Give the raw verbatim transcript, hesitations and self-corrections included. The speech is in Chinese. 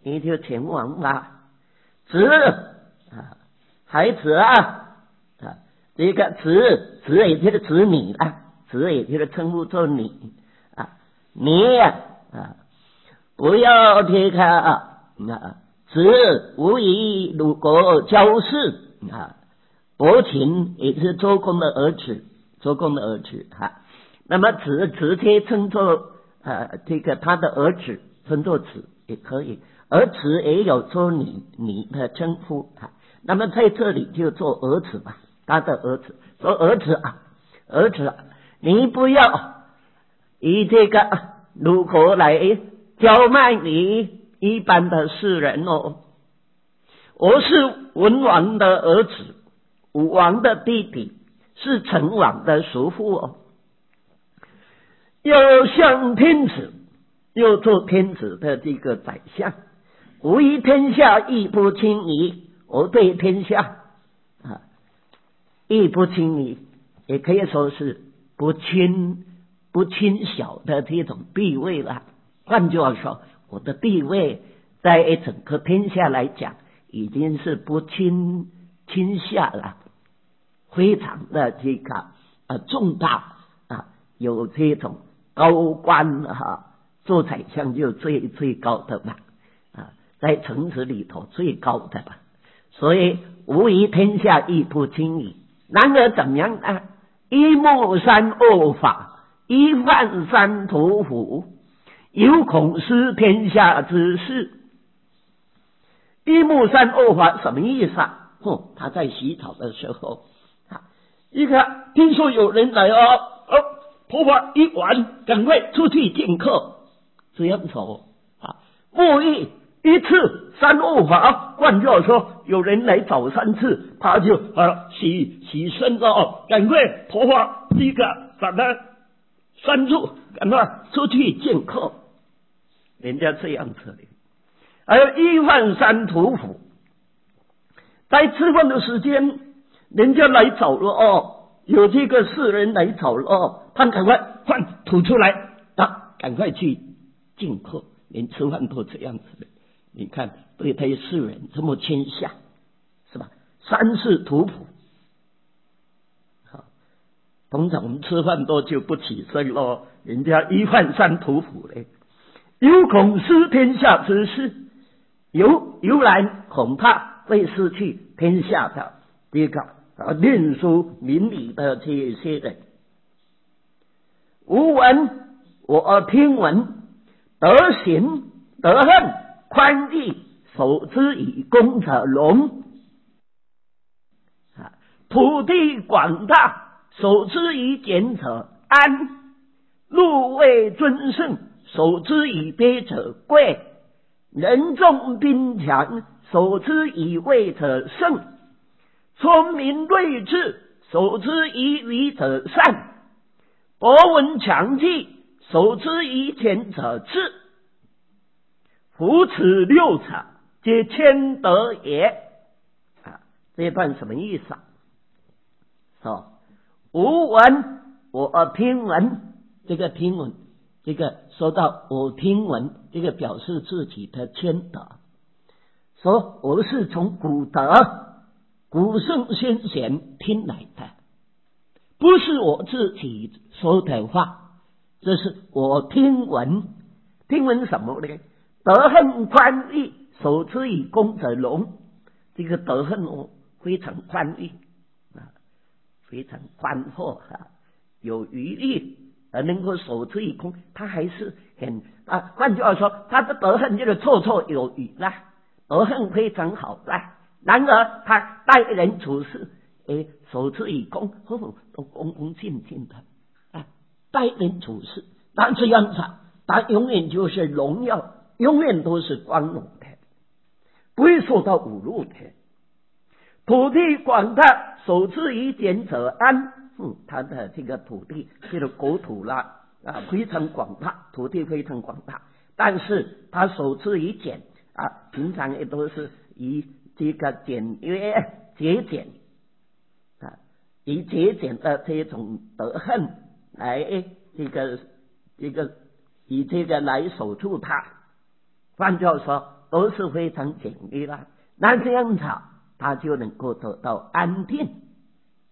你就前往吧。子啊，孩子啊啊，这个子子也就是子女啊，子也就是称呼作你啊，你啊啊，不要这个啊，子无以鲁国交氏啊，伯禽也是周公的儿子，周公的儿子哈、啊。那么子直接称作呃这个他的儿子，称作子也可以，而子也有做你你的称呼啊。那么在这里就做儿子吧，他的儿子说儿子啊，儿子啊，你不要以这个鲁国来骄慢你一般的世人哦，我是文王的儿子，武王的弟弟，是成王的叔父哦。要像天子，又做天子的这个宰相，无以天下亦不亲你。我对天下啊，亦不亲你，也可以说是不亲不亲小的这种地位了。换句话说，我的地位在整个天下来讲，已经是不亲亲下了，非常的这个呃重大啊，有这种高官哈，做宰相就最最高的嘛啊，在城池里头最高的嘛，所以无疑天下亦不亲矣。然而怎么样啊？一目三恶法，一犯三屠夫，有恐失天下之事。一目三恶法什么意思啊？哦，他在洗澡的时候啊，一个听说有人来哦哦。头发一完，赶快出去见客，这样说啊。沐浴一次三恶法，换句话说，有人来找三次，他就啊洗洗身了，赶快头发第一个把它拴住，赶快出去见客。人家这样子的。还有一犯三屠夫，在吃饭的时间，人家来找了哦。有这个世人来找了哦，他赶快饭吐出来啊，赶快去进客，连吃饭都这样子的。你看对待世人这么谦下，是吧？三世屠夫，好，通常我们吃饭都就不起身咯，人家一犯三屠夫嘞，有恐失天下之事，有由来恐怕会失去天下的这个啊，念书明理的这些人。吾闻我听闻，德行德恨宽义，守之以公者隆啊，土地广大，守之以俭者安，禄位尊盛，守之以卑者贵，人众兵强，守之以畏者胜，聪明睿智，守之以愚者善，博闻强记，守之以俭者智。夫此六者，皆谦德也。啊，这一段什么意思啊？说吾闻我听闻，这个听闻，这个说到我听闻，这个表示自己的谦德。说我是从古德、古圣先贤听来的，不是我自己说的话，这是我听闻。听闻什么呢？德恨宽义，守之以公者隆。这个德恨哦，非常宽裕啊，非常宽阔啊，有余力而能够守之以公，他还是很啊。换句话说，他的德恨就是绰绰有余啦，德恨非常好啦。然而他待人处事，诶，守之以公，哦，都恭恭敬敬的啊，待人处事，那这样子，他永远就是荣耀，永远都是光荣的，不会受到侮辱的。土地广大，守之以俭者安。嗯，他的这个土地，这个国土啦啊，非常广大，土地非常广大，但是他守之以俭啊，平常也都是以这个简约节俭啊，以节俭的这种德恨来这个这个以这个来守住它。换句话说， 都是非常简约啦。那这样子他就能够得到安定。